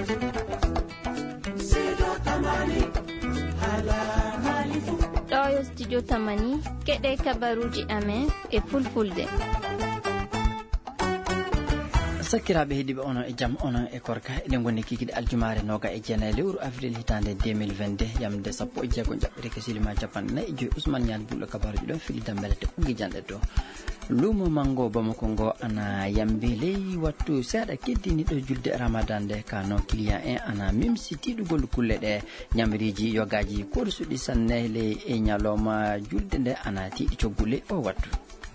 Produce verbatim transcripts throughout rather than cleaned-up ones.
ɗo studio tamani keɗe kabaruji amen e fulfulde. sakiraɓe heeɗiɓe onon e jaam onon e korka eɗen gonni kikiɗe aljumare noga e jeenayi lewru avril hitande deux mille vingt-deux yamde sappo e jeegom jaɓɓere kesilima capanɗe nayyi e joyi ousmane ñal bulɗo kabaruji ɗon filida belete ɓugui janɗe to luumo mango bamako ngo ana yambi ley wattu seeɗa keddiniɗo julde ramadan nde ka non client en ana mimsi tiɗugol kulle ɗe ñamriji yogaji korsuɗi sanne ley e ñalawma julde nde ana tiiɗi coggule o wattu.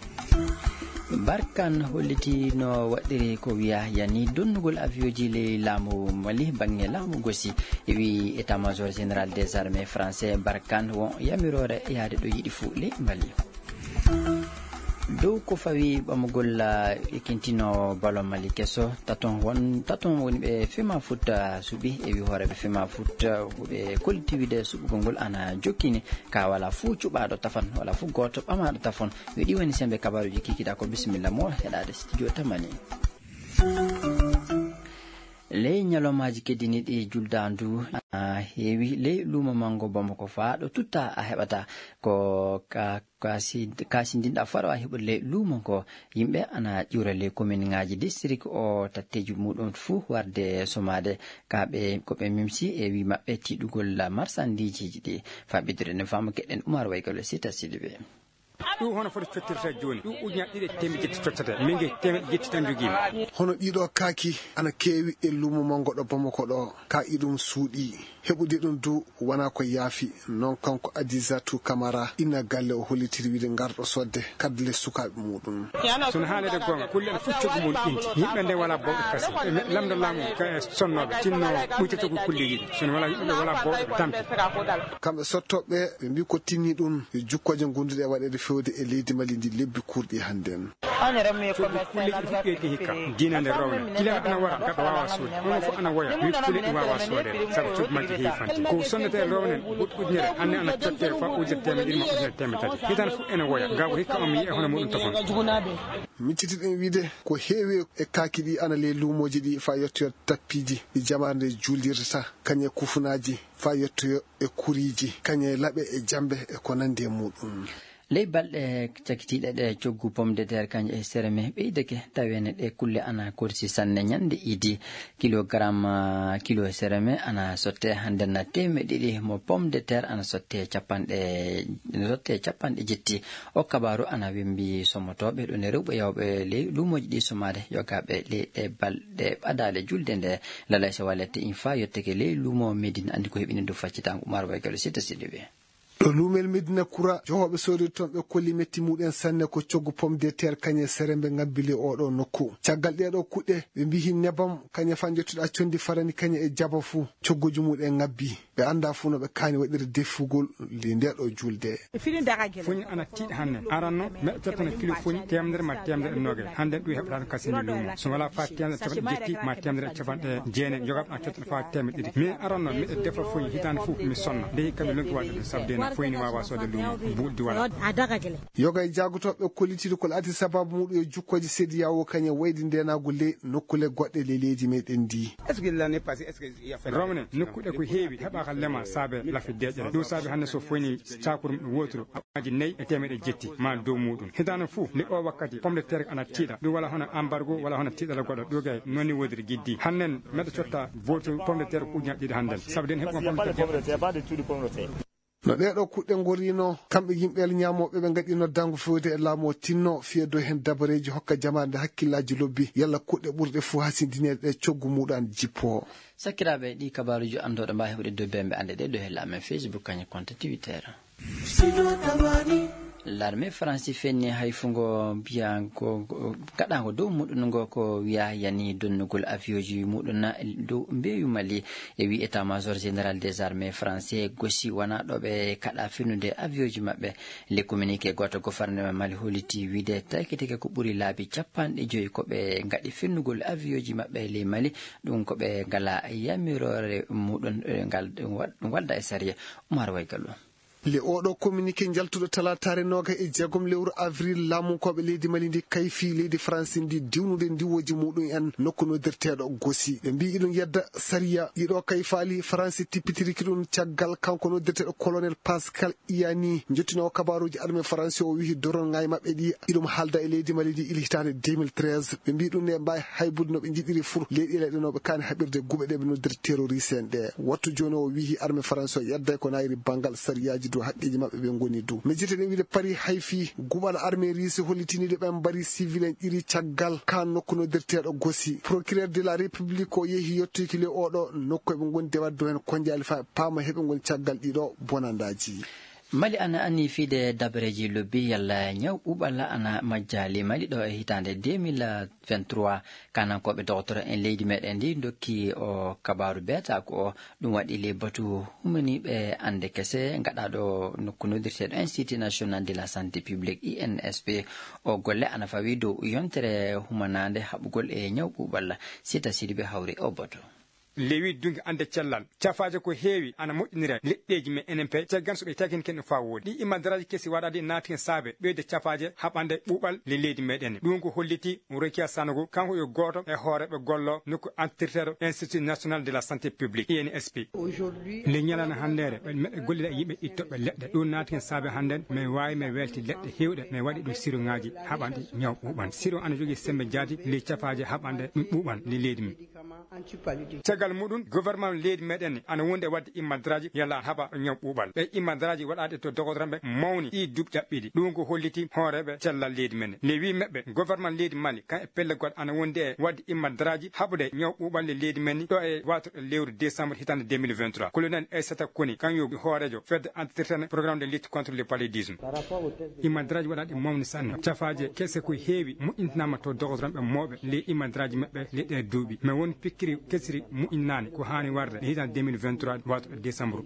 Barkan holliti no waɗiri ko wiya yani donnugol avion ji ley laamu Mali bange laamu gosi e wi état major général des armées français Barkan won yamirore yaade ɗo yiɗi fuu ley Mali. dow ko fawi ɓamugol ekintino ballon Mali kesso taton won taton woni ɓe fema foot suuɓi e wi hooreɓe fema foot ɓe collectivité suɓugol ngol ana jokkini ka wala fuu cuɓaɗo tafan wala fuu goto ɓamaɗo tafon wi ɗi woni sembe kabaruji kikiɗa ko bisimilla mo heɗade studio tamani. ley ñalomaji keddiniɗi juldandu a heewi ley luumo mango bamako faaɗo tutta a heɓata ko ka kasindinɗa faɗo a heɓa ley luumo ko yimɓe ana ƴiwra ley commune ngaji district o tatteji muɗum fuu warde somade kaɓe koɓe mimsi e wi maɓɓe tiɗugol marsandijiji ɗi faɓidire ne fama keɗen Oumar Waygalo sita sidiɓe. ɗum hono foti cottirta joni ɗum ujunaje ɗiɗi e temedde jetti cottata min guei temedde jetti tan joguima. hono ɗiɗo kaaki ana keewi e luumo mango ɗo Bamako ɗo ka iɗum suuɗi heɓude ɗum du wona ko yaafi noon kanko Adisatu Camara ina galle o hollitiri wiide garɗo sodde kadle sukaɓe muɗum. sono haalede gonga kulle ɗe fof coggu mum ɗinti yimɓe nde wala bawɗe kasi lamdo laamu sonnoɓe tinno ɓuytata ko kulleji ɗi sono wala yimɓe wala bawɗe tampi kamɓe sottoɓe ɓe mbi ko tinni ɗum yo jukkoje gonduɗe e waɗede fewde e leydi Mali ndi lebbi kurɗi hande en. coggu kulleji ɗi fof ɓeydi hikka dinande rawne kila ana wara gaɗa wawa soode on fof ana woya wi kulle ɗi wawa soodede saabu coggu majji heewi fanti ko sonnete rawnen ujunere hande ana cotte fa ujere temedde ɗiɗi ma ujunere temedde tati hitande fof ene woya gaw hikka on mi yiya hono muɗum tafon. miccitiɗen wiide ko heewi e kaaki ɗi ana ley luumoji ɗi fa yettoyo tappiji ɗi jamarde juulirta kañe kufunaji fa yettoyo e kuriji kañe laaɓe e jambe e ko nandi e muɗum. ley balɗe cakitiɗe ɗe coggu pomme de terre kañƴe e séreme ɓeydeke tawene ɗe kulle ana korsi sanne ñande idi kilogramme kilo e séreme ana sotte handenna temeɗe ɗiɗi mo pomme de terre ana sotte capanɗe sotte capanɗe jetti o kabaru ana wembi somotoɓe ɗo ne rewɓe yawɓe ley luumoji ɗi somade yogaɓe ley ɗe balɗe ɓadale julde nde lalay so wallete in fa yetteke ley luumo Médine andi ko heɓini dow faccitango Oumar Waygalo sita sidiɓe. ɗo luumel Médina Koura jowoɓe soodi toon ɓe kolli metti muɗen sanne ko coggu pomme de terre kañe sérembe ngabbili oɗo nokku caggal ɗeɗo kuɗɗe ɓe mbihi nebam kañe fan jettuɗa condi farani kañe e jaba fuu cogguji muɗen ngabbi ɓe anda fuu no ɓe kaani waɗire defugol li ndeɗo julde. foñi ana tiiɗi hande aranno meɗo tottana kilo foñi temedere ma temedere e nogas hande ɗum heɓata kasini luumo so wala fa temedere capanɗe jetti ma temedere capanɗe jeenayi jogaɓe an tottana fa temedde ɗiɗi mais aranno miɗo defa foñi hitande foof mi sonna nde hikka mi lonki waɗde sabde foyni wawa sode luumo buɗdi wala yoga e jagotoɓe kollitide ko laati sababu muɗum e jukkoje seedi yawo kañe waydi ndenago ley nokkule goɗɗe ley leydi meɗen ndi. rawne nokkuɗe ko heewi heɓaka lema saabe lafi deƴere dow saabe hande so foyni cakuru ɗum wotoro aji nayyi e temeɗe jetti ma dow muɗum hitande foof nde o wakkati pomme de terre ana tiiɗa ɗum wala hono embargo wala hono tiiɗala goɗɗo ɗo gay nonni wodiri guiddi hannen meɗo cotta voto pomme de terre ko ujunaje ɗiɗi handen saabu den heɓma pomme de terre no ɗeɗo kuɗɗe gorino kamɓe yimɓel ñamoɓe ɓe gaɗino dango fewde e laamu o tinno fiyedo hen dabareji hokka jamande hakkillaji lobbi yalla kuɗɗe ɓurɗe fo hasidinede ɗe coggu muɗan jippo. sakiraɓe ɗi kabaruji andoɗo mbawi heɓude dow bemɓe ande ɗe ɗo hella men Facebook kañe compte Twitter. l'armée français fenni hay fungo biya ko gaɗago dow muɗum ngo ko wiya yani donnugol avion ji muɗum dow mbeyu Mali e wi état major général des armées français gosi wona ɗo ɓe kaɗa firnude avion ji maɓɓe le communiqué goto gouvernement Mali holliti wiide takitike ko ɓuuri laabi capanɗe joyi koɓe gaɗi firnugol avion ji maɓɓe le Mali ɗum koɓe ngala yamirore muɗum ngal ɗum wadda e sariya Oumar Waygalo. le oɗo communiqué jaltuɗo talatare noga e jeegom lewru avril laamunkoɓe leydi Mali ndi kayfi leydi France ndi diwnude ndiwoji muɗum en nokku nodirteɗo Gossi ɓe mbi iɗum yedda sariya ɗiɗo kayfali France tippitiriki ɗum caggal kanko nodirteɗo colonel Pascal Iyani jottinowo kabaruji armée français o wi dorongay mabɓe ɗi iɗum halda e leydi Mali ndi ili hitande deux mille treize ɓe mbi ɗum ne mbawi haybude noɓe jiɗiri fur leyɗele ɗe noɓe kani haɓirde guɓe ɗe ɓe nodir terroriste en ɗe wattu joni o wi armée français o yedday ko nayri bangal sariyaji dow haqqeji mabɓe ɓe goni dow mi jite ɗen wiide pari hayfi guɓal armée russe hollitinide ɓen mbari civil en ƴiri caggal kan nokku nodirteɗo Gossi procureur de la république o yeehi yettiki le oɗo nokku eɓe goni dewaddo hen konjali fa paama heɓe goni caggal ɗiɗo bonandaji. Mali ana anni fiide dabreji lobbi yalla nyaw ɓuɓalla ana majjali Mali ɗo e hitande deux mille vingt-trois kanankoɓe docteur en leydi meɗen ndi dokki o kabaru beta ko o ɗum waɗi le batu humaniɓe ande kese gaɗaɗo nokku nodirteɗo institut national de la santé publique I N S P o golle ana fawi dow yontere humanande haɓugol e nyaw ɓuɓalla sita sidiɓe hawri o batu lewi dunki ande cellal cafaje ko heewi ana moƴƴinira leɗɗeji men enen pe caggan so ɓe tagin ken fa woodi ɗi imadaraji kesi waɗade naati hen saabe ɓeyde cafaje haɓande ɓuuɓal le leydi meɗen ɗum ko holliti Rokia Sanogo kanko yo goto e hooreɓe gollo nokku entretero institut national de la santé publique I N S P le ñalana handere meɗe gollida e yimɓe ittoɓe leɗɗe ɗum naati hen saabe hannden mi wawi mi welti leɗɗe hewɗe mi waɗi ɗum siro ngaji haɓande ñaw ɓuuɓan siro ana jogui sembe jaadi le cafaje haɓande ɗum ɓuuɓan le leydi men caggal muɗum gouvernement leydi meɗen ana wonde wadde immadaraji yalla haɓa ñaw ɓuuɓal ɓe immadaraji waɗade to dogotoramɓe mawni ɗi duuɓi ɗaɓɓiɗi ɗum ko holliti hooreɓe cellal leydi men le wi meɓɓe gouvernement leydi Mali kan e pellegol ana wonde e wadde immadaraji haɓude ñaw ɓuuɓal le leydi men ɗo e watoɗo lewru décembre hitande deux mille vingt-trois colonel Aissata Koni kan yo hoorejo fedde entretien programme de lutte contre le paludisme immadaraji waɗaɗe mawni sanne cafaje kese ko heewi moƴƴintinama to dogotoramɓe mawɓe le immadaraji maɓɓe le ɗe duuɓi mais won pikkiri kesiri moƴƴinnani ko hani warde hitande deux mille vingt-trois watoɗo décembre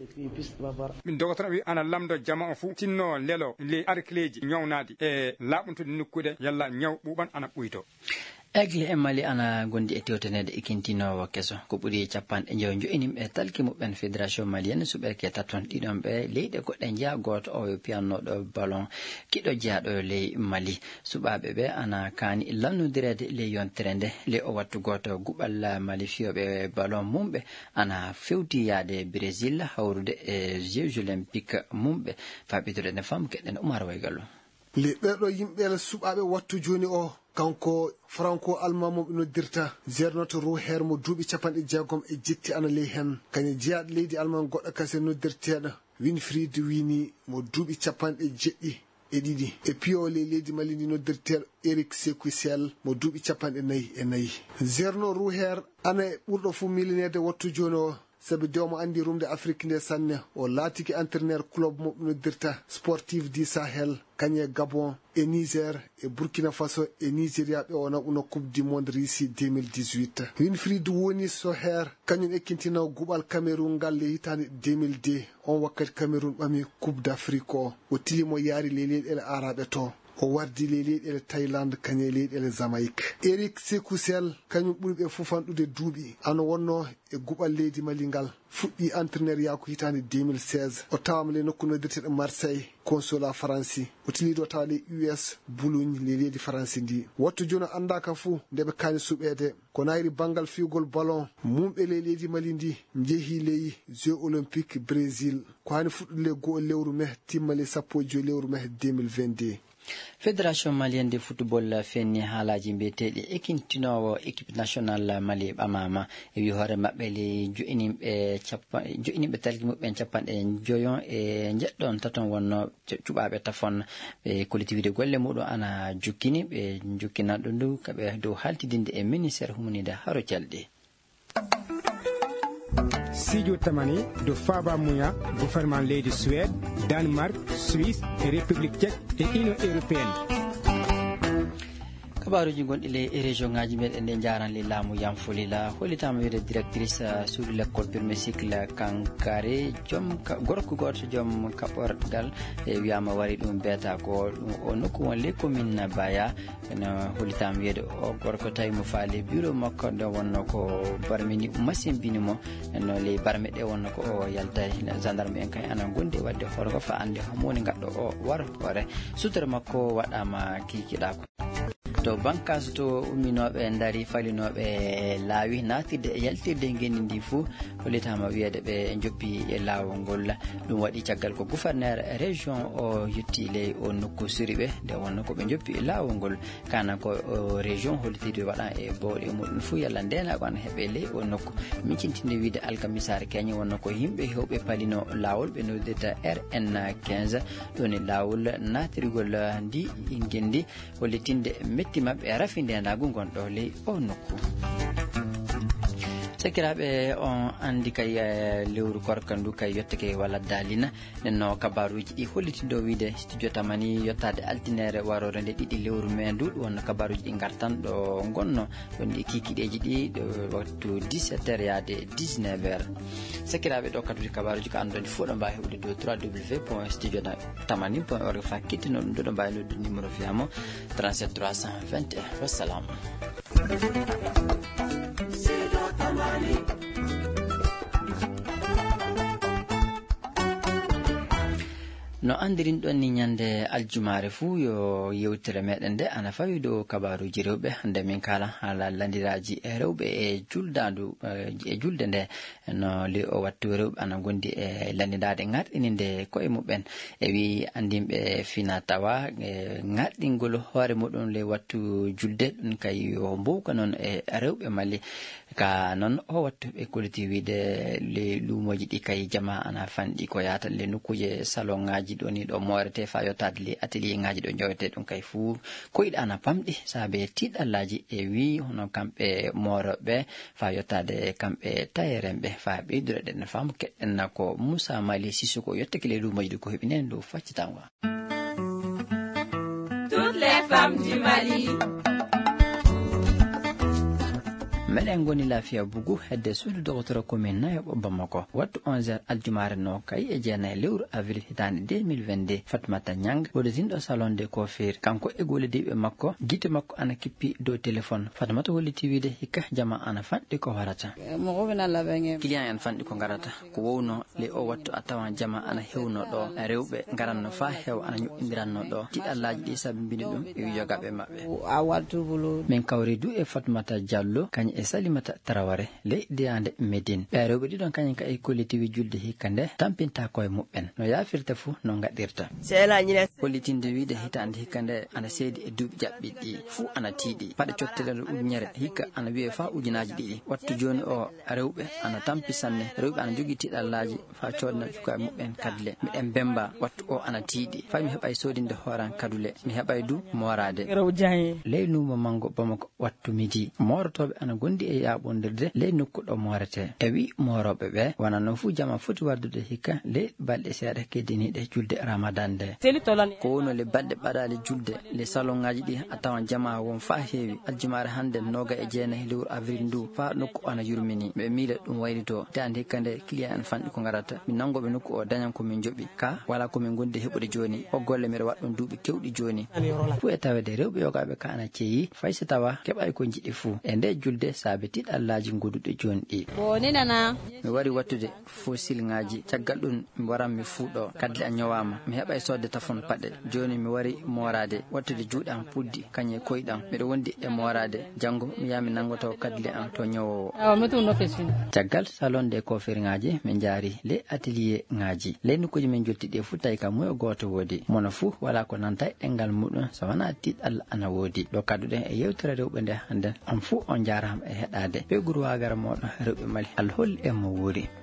min dogotono wi ana lamdo jama o fuu tinno lelo le arcleji ñawnadi e laaɓuntude nokkude yalla ñaw ɓuuɓan ana ɓuyto Aigle e Mali ana gondi e tewtenede ikintinowo keso ko ɓuuri capanɗe jeew jo'inimɓe talki muɓɓen fédération malienne suɓerke tatton ɗiɗon ɓe leyɗe goɗɗe jeeya goto o yo piyannoɗo ballon kiɗo jeeyaɗo ley Mali suɓaɓe ɓe ana kaani lannodirede ley yontere nde ley o wattu goto guɓal Mali fiyoɓe ballon mumɓe ana fewti yaade Brésil hawrude e jeux olympique mumɓe faɓitude ne fam keɗen Oumar Waygallo le ɓeɗo yimɓe suɓaɓe wattu joni o kanko franco allemand mo ɓe noddirta gernoto Roher mo duuɓi capanɗe jeegom e jetti ana ley hen kañum jeeyaɗo leydi allemand goɗɗo kase noddirteɗo Winfried Wini mo duuɓi capanɗe jeɗɗi e ɗiɗi e piyo ley leydi Mali ndi noddirteɗo Eric Sékou Sall mo duuɓi capanɗe nayyi e nayyi gerno Roher ana ɓurɗo fuu millinede wattu joni o sabi dewmo andi rumde Afrique nde sanne o laatiki entraîneur club mo noddirta sportif du Sahel kañe Gabon e Niger e Burkina Faso e Nigeria ɓe wona uno coupe du monde Russie deux mille dix-huit Winfried woni Soher kañum ekkintino guɓal Cameroun ngal le hitande deux mille deux on wakkati Cameroun ɓami coupe d'Afrique o o tilimo yaari le leyɗele araɓe to o wardi le leyɗele Thaïlande kañe leyɗele Jamaïque Eric Sékou Sall kañum ɓuri ɓe fufanɗude duuɓi ano wonno e guɓal leydi Mali ngal fuɗɗi entraîneur yaako hitande deux mille seize o tawama le nokku noddirteɗo Marseille consulat France o tiliɗo tawa le U S Boulogne le leydi France ndi wattu joni andaka fuu ndeɓe kaani suɓede ko nayri banggal fiugol ballon mumɓe le leydi Mali ndi jeehi ley jeux olympique Brésil ko hani fuɗɗude le goho lewru mai timma le sappo e joyi lewru mai deux mille vingt-deux fédération malienne de football fenni haalaji mbiyeteɗi ekintinowo équipe nationale Mali ɓamama e wi hoore mabɓe le jo'inimɓe capa jo'inimɓe talki muɓɓen capanɗe joyon e jeɗɗon taton wonno cuɓaɓe tafon ɓe collectivité golle muɗum ana jukkini ɓe jukkinaɗo ndu kaɓe dow haltidinde e ministére humanide haro calɗi Sidio Tamani do Faba Mouya gouvernement leydi Suède Danemark Suisse et République tchèque et Union européenne kabaruji gonɗi le région ngaji meɗen nde jaran le laamu yam folila hollitama wiide directrice suudu l'école premier cycle kankare joom gorko goto joom kaɓorgal e wiyama wari ɗum beeta ko ɗum o nokku won le commune baya no hollitama wiide o gorko tawi mo faali bureau makko nde wonno ko barmini machine binimo no le barme ɗe wonno ko o yalta gendarme en kay ana gondi wadde horgo fa ande homoni gadɗo o wara hoore sutora makko waɗama kikiɗa ko to bankas to umminoɓe daari falinoɓe laawi natirde e yaltirde ngendi ndi fou hollitama wiyede ɓe joppi e laawol ngol ɗum waɗi caggal ko gouverneur région o yetti ley o nokku suriɓe nde wonno koɓe joppi e laawol ngol kana ko région hollitide waɗa e bawɗe muɗum fou yalla ndenako ana heeɓe ley o nokku miccintinde wiide alkamisare keñe wonno ko yimɓe hewɓe palino laawol ɓe noddita R N quinze ɗon e laawol natirgol ndi ngendi hollitinde metti mabɓe e rafindendagu gonɗo ley o nokku. sakiraɓe on andi kay lewru korka ndu kay yettake walla dalina nenno kabaruji ɗi hollitindo wiide studio tamani yettade altinere warore nde ɗiɗi lewru me ndu ɗum wonno kabaruji ɗi gartan ɗo gonno ɗon ɗi kikiɗeji ɗi ɗo waktu dix-sept heures yaade dix-neuf heures sakiraɓe ɗo kadude kabaruji ko andude fof ɗo mbawi heɓude dow w w w point studio tamani point org fa kettino ɗum ɗo ɗo mbawi noddu numéro fiyamo trente-sept trois cent vingt et un wassalam. no andirin ɗon ni ñande aljumare fuu yo yewtere meɗen nde ana fawi dow kabaruji rewɓe hande min kala haala landiraji e rewɓe e juldandu e julde nde no li o wattu rewɓe ana gondi e landidade ŋarɗininde koye muɓen e wi andinɓe fina tawa e ŋarɗingol hoore muɗum le wattu julde ɗum kay o mbowka noon e rewɓe malli ka noon o wattu ɓe koliti wiide le lumoji ɗi kay jama ana fanɗi ko yata le nokkuje salon ngaji ɗoni ɗo morete fa yottade le atelier ngaji ɗo jowete ɗum kay fuu koyɗe ana pamɗi saabe tiɗallaji e wi hono kamɓe moroɓe fa yottade kamɓe tayerenɓe fa ɓeydure ɗen faamu keɗɗen ko Moussa Mali Sissoko yettake le lumoji ɗi ko heɓinen dow faccitango. Toutes les femmes du Mali. meɗen goni lafiya bugu hedde suudu docteur commune nayoɓo Bamako wattu onze heures aljumare no kay e jeenayi lewru avril hitande deux mille vingt-deux Fatmata Niang woɗotinɗo salon de coiffure kanko e gollidiɓe makko guite makko ana kippi dow téléphone Fatmata holliti wiide hikka jama ana fanɗi ko warata client en fanɗi ko garata ko wowno le o wattu a tawan jama ana hewno ɗo rewɓe garanno fa heew ana ñoƴƴodiranno ɗo tiɗallaji ɗi sabbini ɗum e wiyogaɓe mabɓe min kawri du e Fatmata Diallo kañ e Salimata Traoré leydi ande Médine ɓe rewɓe ɗiɗon kañum ka e kollitiwi julde hikka nde tampinta koye muɓɓen no yafirta fuu no gaɗirta kollitinde wiide hitande hikka nde ana seedi e duuɓi jaɓɓiɗi fuu ana tiiɗi paɗe cotteɗe ujunere hikka ana wiye fa ujunaji ɗiɗi wattu joni o rewɓe ana tampi sanne rewɓe ana jogui tiɗallaji fa codna cukaɓe muɓɓen kadule miɗen bemba wattu o ana tiiɗi fa mi heɓay sodinde hooran kadule mi heɓay du morade ley lumo mango Bamako wattu midi morotoɓe ana gondi e yaɓondirde ley nokkuɗo morete e wi moroɓe ɓe wona noon fuu jama foti waddude hikka ley balɗe seeɗa keddiniɗe julde ramadan nde ko wono le balɗe ɓaɗali julde le salon ngaji ɗi a tawan jama won fa heewi aljumare hande noga e jeenayi lewru avril ndu fa nokku ana yurmini ɓe miila ɗum waylito tande hikka nde client en fanɗi ko garata min nangoɓe nokku o dañan komin joɓi ka wala komin gondi heɓude joni o golle mbiɗa waɗɗon duuɓi kewɗi joni fuu e tawede rewɓe yogaɓe ka ana ceeyi fayso tawa keɓay ko jiɗi fuu e nde julde saabe tiɗallaji goduɗe joni ɗi mi wari wattude fosil ngaji caggal ɗum mi waran mi fuuɗo kadle a ñowama mi heɓay sodde tafon paɗe joni mi wari morade wattude juuɗe am puddi kañe koyɗam mbiɗa wondi e morade janggo mi yami nangoto kadle am to ñowowo caggal salon de coiffure ngaji min jaari le atelier ngaji ley nokkuji min jottiɗi fuu tawi ka muyo goto woodi mono fuu wala ko nanta e ɗengal muɗum so wona tiɗalla ana woodi ɗo kadduɗen e yewtere rewɓe nde hande on fuu on jarama e heɗade ɓe gurwagara moɗon rewɓe Mali alholli e mo wuuri.